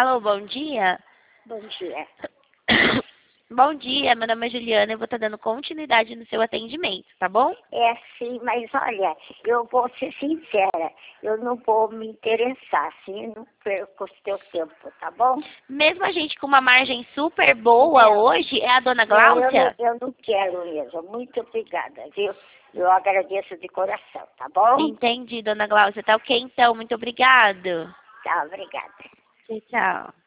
Alô, bom dia. Bom dia. Bom dia, meu nome é Juliana, eu vou estar dando continuidade no seu atendimento, tá bom? É sim, mas olha, eu vou ser sincera, eu não vou me interessar, assim, eu não perco o seu tempo, tá bom? Mesmo a gente com uma margem super boa Não. hoje, é a dona Não, Gláucia? eu não quero mesmo, muito obrigada, viu? Eu agradeço de coração, tá bom? Entendi, dona Gláucia. Tá ok, então. Muito obrigado. Tá, obrigada. Tchau, tchau.